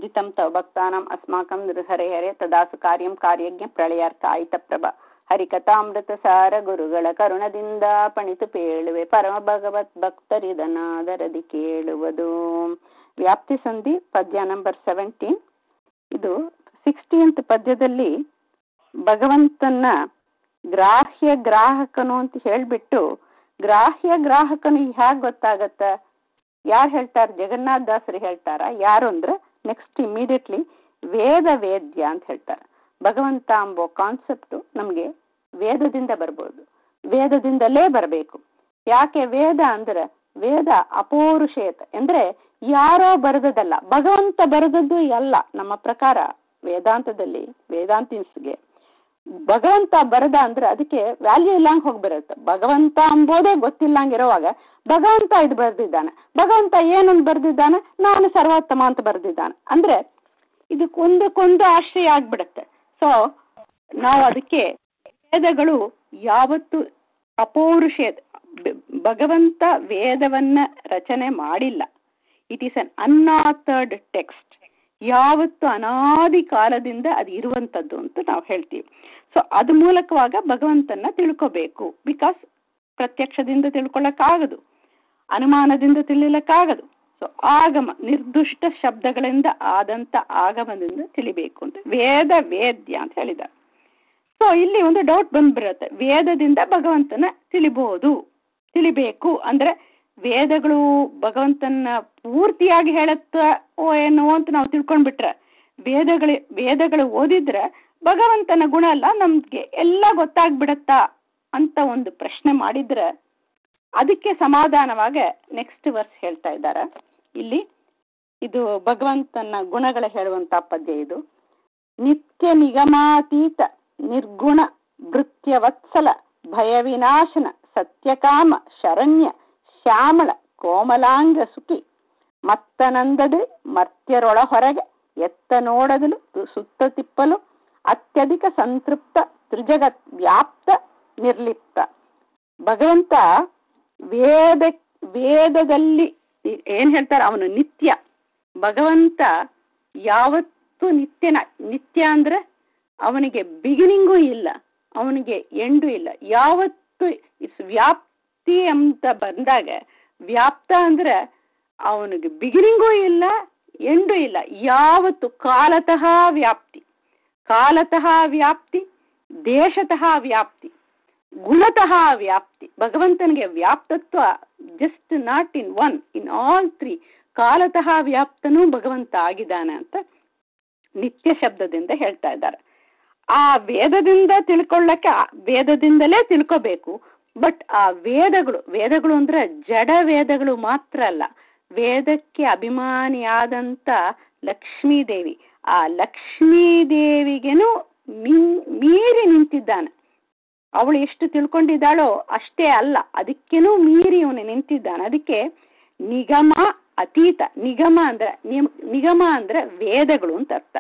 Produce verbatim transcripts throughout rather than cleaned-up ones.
ವಿದಿತಂ ತವ ಭಕ್ತಾನಾಂ ಅಸ್ಮಾಕಂ ಹರೆ ಹರೆ ತದಾಸು ಕಾರ್ಯಂ ಕಾರ್ಯಜ್ಞ ಪ್ರಳಯಾರ್ಥ ಆಯಿತ ಪ್ರಭ ಹರಿಕಥಾಮೃತ ಸಾರ ಗುರುಗಳ ಕರುಣದಿಂದ ಪಣಿತು ಪೇಳುವೆ ಪರಮ ಭಗವತ್ ಭಕ್ತರಿದನಾದರದಿ ಕೇಳುವುದು. ವ್ಯಾಪ್ತಿ ಸಂಧಿ ಪದ್ಯ ನಂಬರ್ ಸೆವೆಂಟೀನ್. ಇದು ಸಿಕ್ಸ್ಟೀನ್ತ್ ಪದ್ಯದಲ್ಲಿ ಭಗವಂತನ ಗ್ರಾಹ್ಯ ಗ್ರಾಹಕನು ಅಂತ ಹೇಳ್ಬಿಟ್ಟು, ಗ್ರಾಹ್ಯ ಗ್ರಾಹಕನು ಹೇಗೆ ಗೊತ್ತಾಗತ್ತ, ಯಾರು ಹೇಳ್ತಾರೆ? ಜಗನ್ನಾಥ ದಾಸರು ಹೇಳ್ತಾರ. ಯಾರು ಅಂದ್ರೆ ನೆಕ್ಸ್ಟ್ ಇಮಿಡಿಯೇಟ್ಲಿ ವೇದ ವೇದ್ಯ ಅಂತ ಹೇಳ್ತಾರೆ. ಭಗವಂತ ಎಂಬೋ ಕಾನ್ಸೆಪ್ಟು ನಮಗೆ ವೇದದಿಂದ ಬರ್ಬೋದು, ವೇದದಿಂದಲೇ ಬರಬೇಕು. ಯಾಕೆ ವೇದ ಅಂದ್ರೆ ವೇದ ಅಪೌರುಷೇಯತ ಅಂದ್ರೆ ಯಾರೋ ಬರೆದದಲ್ಲ, ಭಗವಂತ ಬರೆದದ್ದು ಎಲ್ಲ. ನಮ್ಮ ಪ್ರಕಾರ ವೇದಾಂತದಲ್ಲಿ ವೇದಾಂತಿಸ್ಗೆ ಭಗವಂತ ಬರದ ಅಂದ್ರೆ ಅದಕ್ಕೆ ವ್ಯಾಲ್ಯೂ ಇಲ್ಲಂಗೆ ಹೋಗ್ಬಿರುತ್ತೆ. ಭಗವಂತ ಅಂಬೋದೇ ಗೊತ್ತಿಲ್ಲಂಗಿರುವಾಗ ಭಗವಂತ ಇದು ಬರೆದಿದ್ದಾನೆ, ಭಗವಂತ ಏನಂತ ಬರೆದಿದ್ದಾನೆ, ನಾನು ಸರ್ವೋತ್ತಮ ಅಂತ ಬರೆದಿದ್ದಾನೆ ಅಂದ್ರೆ ಇದಕ್ಕೊಂದಕ್ಕೊಂದು ಆಶ್ರಯ ಆಗ್ಬಿಡುತ್ತೆ. ಸೊ ನಾವು ಅದಕ್ಕೆ ವೇದಗಳು ಯಾವತ್ತು ಅಪೌರುಷೇಯ, ಭಗವಂತ ವೇದವನ್ನ ರಚನೆ ಮಾಡಿಲ್ಲ. It is an unauthored text. ಯಾವತ್ತು ಅನಾದಿ ಕಾಲದಿಂದ ಅದು ಇರುವಂಥದ್ದು ಅಂತ ನಾವು ಹೇಳ್ತೀವಿ. ಸೊ ಅದ ಮೂಲಕವಾಗ ಭಗವಂತನ ತಿಳ್ಕೋಬೇಕು. ಬಿಕಾಸ್ ಪ್ರತ್ಯಕ್ಷದಿಂದ ತಿಳ್ಕೊಳ್ಳಕ್ಕಾಗದು, ಅನುಮಾನದಿಂದ ತಿಳಿಲಕ್ಕಾಗದು. ಸೊ ಆಗಮ ನಿರ್ದುಷ್ಟ ಶಬ್ದಗಳಿಂದ ಆದಂತ ಆಗಮದಿಂದ ತಿಳಿಬೇಕು ಅಂತ ವೇದ ವೇದ್ಯ ಅಂತ ಹೇಳಿದ್ದಾರೆ. ಸೊ ಇಲ್ಲಿ ಒಂದು ಡೌಟ್ ಬಂದ್ಬಿಡುತ್ತೆ, ವೇದದಿಂದ ಭಗವಂತನ ತಿಳಿಬಹುದು, ತಿಳಿಬೇಕು ಅಂದ್ರೆ ವೇದಗಳು ಭಗವಂತನ ಪೂರ್ತಿಯಾಗಿ ಹೇಳತ್ತ ಓ ಏನೋ ಅಂತ ನಾವು ತಿಳ್ಕೊಂಡ್ಬಿಟ್ರೆ, ವೇದಗಳ ವೇದಗಳು ಓದಿದ್ರೆ ಭಗವಂತನ ಗುಣ ಎಲ್ಲ ನಮ್ಗೆ ಎಲ್ಲ ಗೊತ್ತಾಗ್ಬಿಡತ್ತಾ ಅಂತ ಒಂದು ಪ್ರಶ್ನೆ ಮಾಡಿದ್ರೆ ಅದಕ್ಕೆ ಸಮಾಧಾನವಾಗಿ ನೆಕ್ಸ್ಟ್ ವರ್ಸ್ ಹೇಳ್ತಾ ಇದ್ದಾರೆ ಇಲ್ಲಿ. ಇದು ಭಗವಂತನ ಗುಣಗಳ ಹೇಳುವಂತ ಪದ್ಯ ಇದು. ನಿತ್ಯ ನಿಗಮಾತೀತ ನಿರ್ಗುಣ ಭೃತ್ಯ ವತ್ಸಲ ಭಯ ವಿನಾಶನ ಸತ್ಯಕಾಮ ಶರಣ್ಯ ಶ್ಯಾಮಳ ಕೋಮಲಾಂಗ ಸುಖಿ ಮತ್ತನಂದದೆ ಮರ್ತ್ಯರೊಳ ಹೊರಗೆ ಎತ್ತ ನೋಡದಲು ಸುತ್ತ ತಿಪ್ಪಲು ಅತ್ಯಧಿಕ ಸಂತೃಪ್ತ ತ್ರಿಜಗತ್ ವ್ಯಾಪ್ತ ನಿರ್ಲಿಪ್ತ. ಭಗವಂತ ವೇದ ವೇದದಲ್ಲಿ ಏನ್ ಹೇಳ್ತಾರೆ, ಅವನು ನಿತ್ಯ. ಭಗವಂತ ಯಾವತ್ತೂ ನಿತ್ಯನ. ನಿತ್ಯ ಅಂದ್ರೆ ಅವನಿಗೆ ಬಿಗಿನಿಂಗೂ ಇಲ್ಲ, ಅವನಿಗೆ ಎಂಡು ಇಲ್ಲ. ಯಾವತ್ತು ಇಸ್ ವ್ಯಾಪ್ತಿ ಅಂತ ಬಂದಾಗ, ವ್ಯಾಪ್ತ ಅಂದ್ರೆ ಅವನಿಗೆ ಬಿಗಿನಿಂಗೂ ಇಲ್ಲ ಎಂಡು ಇಲ್ಲ. ಯಾವತ್ತು ಕಾಲತಃ ವ್ಯಾಪ್ತಿ, ಕಾಲತಃ ವ್ಯಾಪ್ತಿ, ದೇಶತಃ ವ್ಯಾಪ್ತಿ, ಗುಣತಃ ವ್ಯಾಪ್ತಿ. ಭಗವಂತನಿಗೆ ವ್ಯಾಪ್ತತ್ವ just not in one, in all three. ಕಾಲತಃ ವ್ಯಾಪ್ತನೂ ಭಗವಂತ ಆಗಿದ್ದಾನೆ ಅಂತ ನಿತ್ಯ ಶಬ್ದದಿಂದ ಹೇಳ್ತಾ ಇದ್ದಾರೆ. ಆ ವೇದದಿಂದ ತಿಳ್ಕೊಳ್ಳಕ್ಕೆ ವೇದದಿಂದಲೇ ತಿಳ್ಕೋಬೇಕು. ಬಟ್ ಆ ವೇದಗಳು ವೇದಗಳು ಅಂದ್ರೆ ಜಡ ವೇದಗಳು ಮಾತ್ರ ಅಲ್ಲ, ವೇದಕ್ಕೆ ಅಭಿಮಾನಿಯಾದಂಥ ಲಕ್ಷ್ಮೀದೇವಿ, ಆ ಲಕ್ಷ್ಮೀದೇವಿಗೆನೂ ಮೀರಿ ನಿಂತಿದ್ದಾನೆ. ಅವಳು ಎಷ್ಟು ತಿಳ್ಕೊಂಡಿದ್ದಾಳೋ ಅಷ್ಟೇ ಅಲ್ಲ, ಅದಕ್ಕೇನೂ ಮೀರಿ ಅವನು ನಿಂತಿದ್ದಾನೆ. ಅದಕ್ಕೆ ನಿಗಮ ಅತೀತ. ನಿಗಮ ಅಂದ್ರೆ ನಿಗಮ ಅಂದ್ರೆ ವೇದಗಳು ಅಂತ ಅರ್ಥ.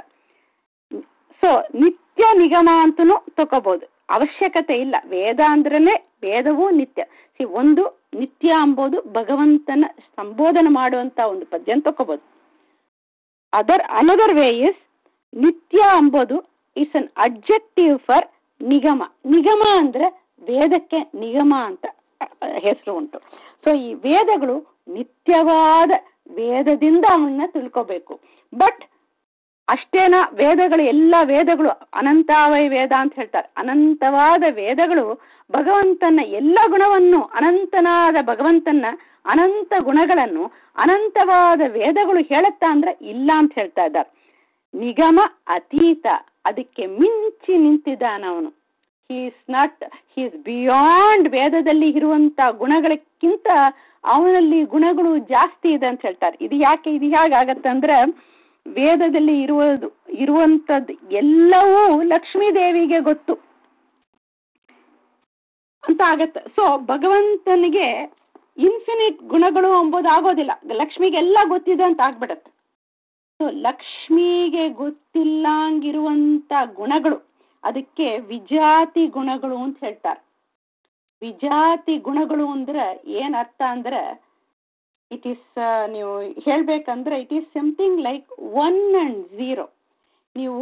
ಸೊ ನಿತ್ಯ ನಿಗಮ ಅಂತನೂ ತಗೋಬಹುದು, ಅವಶ್ಯಕತೆ ಇಲ್ಲ. ವೇದ ಅಂದ್ರೇ ವೇದವೂ ನಿತ್ಯ. ಸಿ ಒಂದು ನಿತ್ಯ ಅಂಬೋದು ಭಗವಂತನ ಸಂಬೋಧನೆ ಮಾಡುವಂತ ಒಂದು ಪದ್ಯ ಅಂತ ತಗೋಬಹುದು. ಅದರ್ ಅನದರ್ ವೇ ಇಸ್ ನಿತ್ಯ ಅಂಬೋದು ಇಸ್ ಅನ್ ಅಡ್ಜೆಕ್ಟಿವ್ ಫಾರ್ ನಿಗಮ. ನಿಗಮ ಅಂದ್ರೆ ವೇದಕ್ಕೆ ನಿಗಮ ಅಂತ ಹೆಸರು ಉಂಟು. ಸೊ ಈ ವೇದಗಳು ನಿತ್ಯವಾದ ವೇದದಿಂದ ಅವನ್ನ ತಿಳ್ಕೋಬೇಕು. ಬಟ್ ಅಷ್ಟೇನ ವೇದಗಳು, ಎಲ್ಲ ವೇದಗಳು ಅನಂತಾವೈ ವೇದ ಅಂತ ಹೇಳ್ತಾರೆ. ಅನಂತವಾದ ವೇದಗಳು ಭಗವಂತನ ಎಲ್ಲ ಗುಣವನ್ನು, ಅನಂತನಾದ ಭಗವಂತನ ಅನಂತ ಗುಣಗಳನ್ನು ಅನಂತವಾದ ವೇದಗಳು ಹೇಳುತ್ತಾ ಅಂದ್ರೆ ಇಲ್ಲ ಅಂತ ಹೇಳ್ತಾ ಇದ್ದಾರೆ. ನಿಗಮ ಅತೀತ, ಅದಕ್ಕೆ ಮಿಂಚಿ ನಿಂತಿದ್ದಾನ ಅವನು. He is not, he is beyond. ವೇದದಲ್ಲಿ ಇರುವಂತ ಗುಣಗಳಕ್ಕಿಂತ ಅವನಲ್ಲಿ ಗುಣಗಳು ಜಾಸ್ತಿ ಇದೆ ಅಂತ ಹೇಳ್ತಾರೆ. ಇದು ಯಾಕೆ, ಇದು ಹೇಗಾಗತ್ತಂದ್ರೆ ವೇದದಲ್ಲಿ ಇರುವುದು ಇರುವಂಥದ್ದು ಎಲ್ಲವೂ ಲಕ್ಷ್ಮೀ ದೇವಿಗೆ ಗೊತ್ತು ಅಂತ ಆಗತ್ತೆ. ಸೊ ಭಗವಂತನಿಗೆ ಇನ್ಫಿನಿಟ್ ಗುಣಗಳು ಎಂಬುದು ಆಗೋದಿಲ್ಲ, ಲಕ್ಷ್ಮಿಗೆಲ್ಲ ಗೊತ್ತಿದೆ ಅಂತ ಆಗ್ಬಿಡತ್ತೆ. ಸೊ ಲಕ್ಷ್ಮಿಗೆ ಗೊತ್ತಿಲ್ಲಂಗಿರುವಂತ ಗುಣಗಳು, ಅದಕ್ಕೆ ವಿಜಾತಿ ಗುಣಗಳು ಅಂತ ಹೇಳ್ತಾರೆ. ವಿಜಾತಿ ಗುಣಗಳು ಅಂದ್ರೆ ಏನ್ ಅರ್ಥ ಅಂದ್ರೆ ಇಟ್ ಈಸ್ ನೀವು ಹೇಳ್ಬೇಕಂದ್ರೆ it is something like one and zero. ನೀವು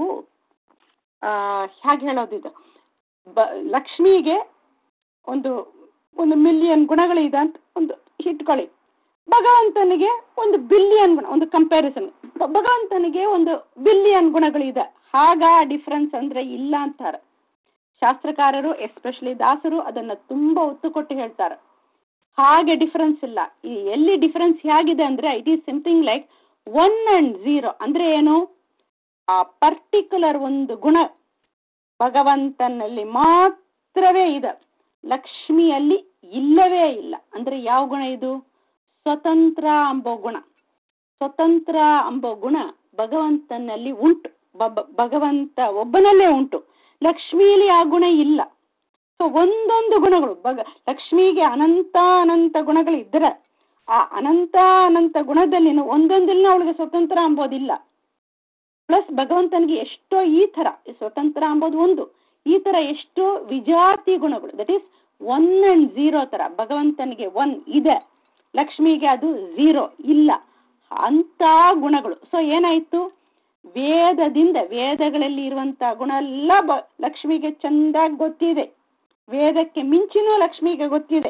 ಹೇಗೆ ಹೇಳೋದಿದು, ಬ ಲಕ್ಷ್ಮಿಗೆ ಒಂದು ಒಂದು ಮಿಲಿಯನ್ ಗುಣಗಳಿದೆ ಅಂತ ಒಂದು ಇಟ್ಕೊಳ್ಳಿ, ಭಗವಂತನಿಗೆ ಒಂದು ಬಿಲಿಯನ್ ಗುಣ, ಒಂದು ಕಂಪ್ಯಾರಿಸನ್, ಭಗವಂತನಿಗೆ ಒಂದು ಬಿಲಿಯನ್ ಗುಣಗಳಿದೆ. ಹಾಗ ಡಿಫ್ರೆನ್ಸ್ ಅಂದ್ರೆ ಇಲ್ಲ ಅಂತಾರೆ ಶಾಸ್ತ್ರಕಾರರು, ಎಸ್ಪೆಷಲಿ ದಾಸರು ಅದನ್ನ ತುಂಬಾ ಒತ್ತು ಕೊಟ್ಟು ಹೇಳ್ತಾರೆ. ಹಾಗೆ ಡಿಫರೆನ್ಸ್ ಇಲ್ಲ. ಈ ಎಲ್ಲಿ ಡಿಫರೆನ್ಸ್ ಹೇಗಿದೆ ಅಂದ್ರೆ it is something like one and zero. ಅಂದ್ರೆ ಏನು, ಆ ಪರ್ಟಿಕ್ಯುಲರ್ ಒಂದು ಗುಣ ಭಗವಂತನಲ್ಲಿ ಮಾತ್ರವೇ ಇದೆ, ಲಕ್ಷ್ಮಿಯಲ್ಲಿ ಇಲ್ಲವೇ ಇಲ್ಲ. ಅಂದ್ರೆ ಯಾವ ಗುಣ ಇದು? ಸ್ವತಂತ್ರ ಅಂಬೋ ಗುಣ. ಸ್ವತಂತ್ರ ಅಂಬೋ ಗುಣ ಭಗವಂತನಲ್ಲಿ ಉಂಟು, ಭಗವಂತ ಒಬ್ಬನಲ್ಲೇ ಉಂಟು. ಲಕ್ಷ್ಮಿಯಲ್ಲಿ ಆ ಗುಣ ಇಲ್ಲ. ಸೊ ಒಂದೊಂದು ಗುಣಗಳು ಭಗ ಲಕ್ಷ್ಮಿಗೆ ಅನಂತ ಅನಂತ ಗುಣಗಳು ಇದ್ದರೆ ಆ ಅನಂತ ಅನಂತ ಗುಣದಲ್ಲಿ ಒಂದೊಂದಿಲ್ಲ ಅವಳಿಗೆ ಸ್ವತಂತ್ರ ಅಂಬೋದಿಲ್ಲ. ಪ್ಲಸ್ ಭಗವಂತನಿಗೆ ಎಷ್ಟೋ ಈ ತರ ಸ್ವತಂತ್ರ ಅಂಬೋದು ಒಂದು, ಈ ತರ ಎಷ್ಟೋ ವಿಜಾತಿ ಗುಣಗಳು, that is one and zero ತರ. ಭಗವಂತನಿಗೆ ಒನ್ ಇದೆ, ಲಕ್ಷ್ಮಿಗೆ ಅದು ಝೀರೋ ಇಲ್ಲ, ಅಂತ ಗುಣಗಳು. ಸೊ ಏನಾಯ್ತು, ವೇದದಿಂದ ವೇದಗಳಲ್ಲಿ ಇರುವಂತ ಗುಣ ಎಲ್ಲ ಬ ಲಕ್ಷ್ಮಿಗೆ ಚಂದಾಗಿ ಗೊತ್ತಿದೆ. ವೇದಕ್ಕೆ ಮಿಂಚಿನೂ ಲಕ್ಷ್ಮಿಗೆ ಗೊತ್ತಿದೆ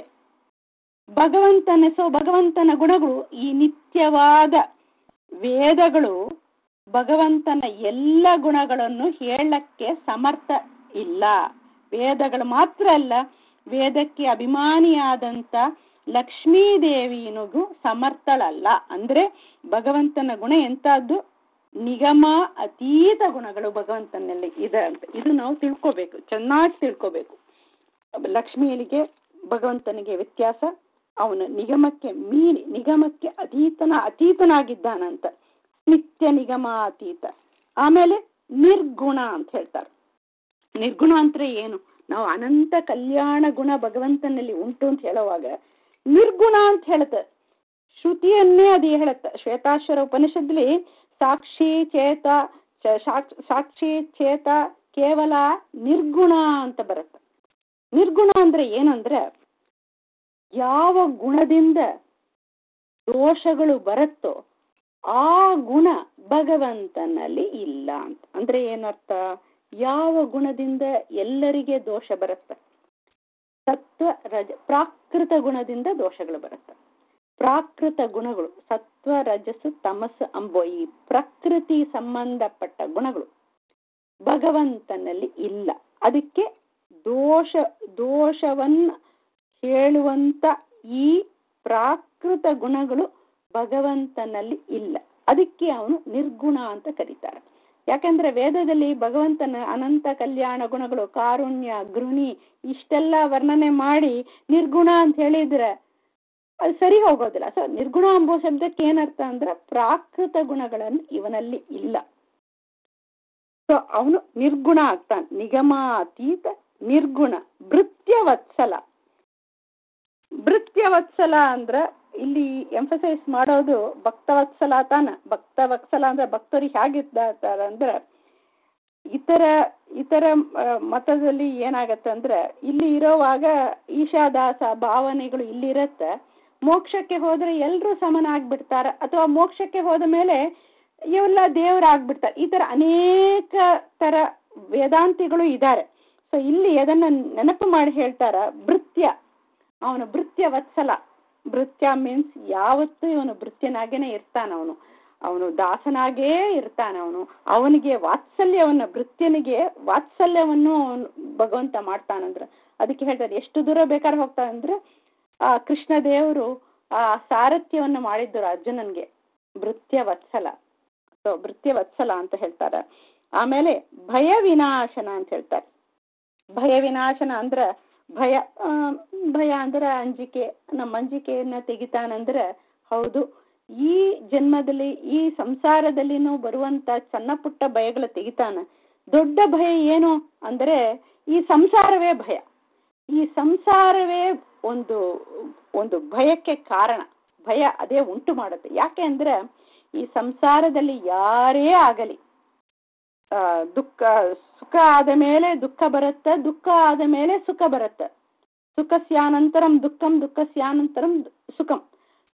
ಭಗವಂತನ. ಸೊ ಭಗವಂತನ ಗುಣಗಳು, ಈ ನಿತ್ಯವಾದ ವೇದಗಳು ಭಗವಂತನ ಎಲ್ಲ ಗುಣಗಳನ್ನು ಹೇಳಕ್ಕೆ ಸಮರ್ಥ ಇಲ್ಲ. ವೇದಗಳು ಮಾತ್ರ ಅಲ್ಲ, ವೇದಕ್ಕೆ ಅಭಿಮಾನಿಯಾದಂಥ ಲಕ್ಷ್ಮೀದೇವಿಯನಿಗೂ ಸಮರ್ಥಳಲ್ಲ. ಅಂದ್ರೆ ಭಗವಂತನ ಗುಣ ಎಂತದ್ದು, ನಿಗಮ ಅತೀತ ಗುಣಗಳು ಭಗವಂತನಲ್ಲಿ ಇದೆ ಅಂತ. ಇದು ನಾವು ತಿಳ್ಕೋಬೇಕು, ಚೆನ್ನಾಗಿ ತಿಳ್ಕೋಬೇಕು. ಲಕ್ಷ್ಮಿಯನಿಗೆ ಭಗವಂತನಿಗೆ ವ್ಯತ್ಯಾಸ, ಅವನು ನಿಗಮಕ್ಕೆ ಮೀರಿ ನಿಗಮಕ್ಕೆ ಅತೀತನ ಅತೀತನಾಗಿದ್ದಾನಂತ, ನಿತ್ಯ ನಿಗಮ ಅತೀತ. ಆಮೇಲೆ ನಿರ್ಗುಣ ಅಂತ ಹೇಳ್ತಾರೆ. ನಿರ್ಗುಣ ಅಂದ್ರೆ ಏನು? ನಾವು ಅನಂತ ಕಲ್ಯಾಣ ಗುಣ ಭಗವಂತನಲ್ಲಿ ಉಂಟು ಅಂತ ಹೇಳುವಾಗ ನಿರ್ಗುಣ ಅಂತ ಹೇಳುತ್ತೆ. ಶ್ರುತಿಯನ್ನೇ ಅದು ಹೇಳುತ್ತೆ. ಶ್ವೇತಾಶ್ವರ ಉಪನಿಷತ್ಲಿ ಸಾಕ್ಷಿ ಚೇತ ಸಾಕ್ಷಿ ಚೇತ ಕೇವಲ ನಿರ್ಗುಣ ಅಂತ ಬರುತ್ತೆ. ನಿರ್ಗುಣ ಅಂದ್ರೆ ಏನಂದ್ರೆ, ಯಾವ ಗುಣದಿಂದ ದೋಷಗಳು ಬರುತ್ತೋ ಆ ಗುಣ ಭಗವಂತನಲ್ಲಿ ಇಲ್ಲ ಅಂತ. ಅಂದ್ರೆ ಏನರ್ಥ, ಯಾವ ಗುಣದಿಂದ ಎಲ್ಲರಿಗೆ ದೋಷ ಬರುತ್ತೆ? ಸತ್ವ ರಜ ಪ್ರಾಕೃತ ಗುಣದಿಂದ ದೋಷಗಳು ಬರುತ್ತೆ. ಪ್ರಾಕೃತ ಗುಣಗಳು ಸತ್ವ ರಜಸ್ಸು ತಮಸ್ಸು ಅಂಬೋ ಈ ಪ್ರಕೃತಿ ಸಂಬಂಧಪಟ್ಟ ಗುಣಗಳು ಭಗವಂತನಲ್ಲಿ ಇಲ್ಲ. ಅದಕ್ಕೆ ದೋಷ ದೋಷವನ್ನ ಹೇಳುವಂತ ಈ ಪ್ರಾಕೃತ ಗುಣಗಳು ಭಗವಂತನಲ್ಲಿ ಇಲ್ಲ. ಅದಕ್ಕೆ ಅವನು ನಿರ್ಗುಣ ಅಂತ ಕರೀತಾರೆ. ಯಾಕಂದ್ರೆ ವೇದದಲ್ಲಿ ಭಗವಂತನ ಅನಂತ ಕಲ್ಯಾಣ ಗುಣಗಳು, ಕಾರುಣ್ಯ, ಗೃಹಿಣಿ ಇಷ್ಟೆಲ್ಲ ವರ್ಣನೆ ಮಾಡಿ ನಿರ್ಗುಣ ಅಂತ ಹೇಳಿದ್ರೆ ಅದು ಸರಿ ಹೋಗೋದಿಲ್ಲ. ಸೊ ನಿರ್ಗುಣ ಎಂಬೋ ಶಬ್ದಕ್ಕೆ ಏನರ್ಥ ಅಂದ್ರೆ ಪ್ರಾಕೃತ ಗುಣಗಳನ್ನು ಇವನಲ್ಲಿ ಇಲ್ಲ. ಸೊ ಅವನು ನಿರ್ಗುಣ ಆಗ್ತಾನೆ. ನಿಗಮಾತೀತ ನಿರ್ಗುಣ. ಭೃತ್ಯವತ್ಸಲ. ಭೃತ್ಯವತ್ಸಲ ಅಂದ್ರ ಇಲ್ಲಿ ಎಂಫಸೈಸ್ ಮಾಡೋದು ಭಕ್ತವತ್ಸಲ ತಾನ. ಭಕ್ತವತ್ಸಲ ಅಂದ್ರೆ ಭಕ್ತರಿಗೆ ಹೇಗಿರ್ತಾರೆ ಅಂದ್ರೆ, ಇತರ ಇತರ ಮತದಲ್ಲಿ ಏನಾಗತ್ತೆ ಅಂದ್ರೆ, ಇಲ್ಲಿ ಇರೋವಾಗ ಈಶಾದಾಸ ಭಾವನೆಗಳು ಇಲ್ಲಿರತ್ತೆ, ಮೋಕ್ಷಕ್ಕೆ ಹೋದ್ರೆ ಎಲ್ರೂ ಸಮನಾಗ್ಬಿಡ್ತಾರೆ, ಅಥವಾ ಮೋಕ್ಷಕ್ಕೆ ಹೋದ ಮೇಲೆ ಇವೆಲ್ಲ ದೇವರಾಗ್ಬಿಡ್ತಾರೆ. ಈ ತರ ಅನೇಕ ತರ ವೇದಾಂತಿಗಳು ಇದ್ದಾರೆ. ಸೊ ಇಲ್ಲಿ ಅದನ್ನ ನೆನಪು ಮಾಡಿ ಹೇಳ್ತಾರ, ಭೃತ್ಯ, ಅವನು ಭೃತ್ಯ ವತ್ಸಲ. ಭೃತ್ಯ ಮೀನ್ಸ್ ಯಾವತ್ತೂ ಇವನು ಭೃತ್ಯನಾಗೇನೆ ಇರ್ತಾನ, ಅವನು ಅವನು ದಾಸನಾಗೇ ಇರ್ತಾನ. ಅವನು ಅವನಿಗೆ ವಾತ್ಸಲ್ಯವನ್ನ, ಭೃತ್ಯನಿಗೆ ವಾತ್ಸಲ್ಯವನ್ನು ಭಗವಂತ ಮಾಡ್ತಾನಂದ್ರ ಅದಕ್ಕೆ ಹೇಳ್ತಾರೆ. ಎಷ್ಟು ದೂರ ಬೇಕಾದ್ರೆ ಹೋಗ್ತಾನಂದ್ರೆ, ಆ ಕೃಷ್ಣ ದೇವರು ಆ ಸಾರಥ್ಯವನ್ನು ಮಾಡಿದ್ರು ಅರ್ಜುನನ್ಗೆ, ಭೃತ್ಯ ವತ್ಸಲ. ಸೊ ಭೃತ್ಯ ವತ್ಸಲ ಅಂತ ಹೇಳ್ತಾರೆ. ಆಮೇಲೆ ಭಯ ವಿನಾಶನ ಅಂತ ಹೇಳ್ತಾರೆ. ಭಯ ವಿನಾಶನ ಅಂದ್ರ ಭಯ ಭಯ ಅಂದ್ರೆ ಅಂಜಿಕೆ. ನಮ್ಮ ಅಂಜಿಕೆಯನ್ನ ತೆಗಿತಾನಂದ್ರೆ, ಹೌದು ಈ ಜನ್ಮದಲ್ಲಿ ಈ ಸಂಸಾರದಲ್ಲಿನೂ ಬರುವಂತ ಸಣ್ಣ ಪುಟ್ಟ ಭಯಗಳ ತೆಗಿತಾನ. ದೊಡ್ಡ ಭಯ ಏನು ಅಂದ್ರೆ ಈ ಸಂಸಾರವೇ ಭಯ. ಈ ಸಂಸಾರವೇ ಒಂದು ಒಂದು ಭಯಕ್ಕೆ ಕಾರಣ. ಭಯ ಅದೇ ಉಂಟು ಮಾಡುತ್ತೆ. ಯಾಕೆ ಅಂದ್ರೆ ಈ ಸಂಸಾರದಲ್ಲಿ ಯಾರೇ ಆಗಲಿ, ಆ ದುಃಖ ಸುಖ ಆದ ಮೇಲೆ ದುಃಖ ಬರುತ್ತೆ, ದುಃಖ ಆದ ಮೇಲೆ ಸುಖ ಬರುತ್ತೆ. ಸುಖಸ್ಯಾನಂತರಂ ದುಃಖಂ, ದುಃಖಸ್ಯಾನಂತರಂ ಸುಖಂ.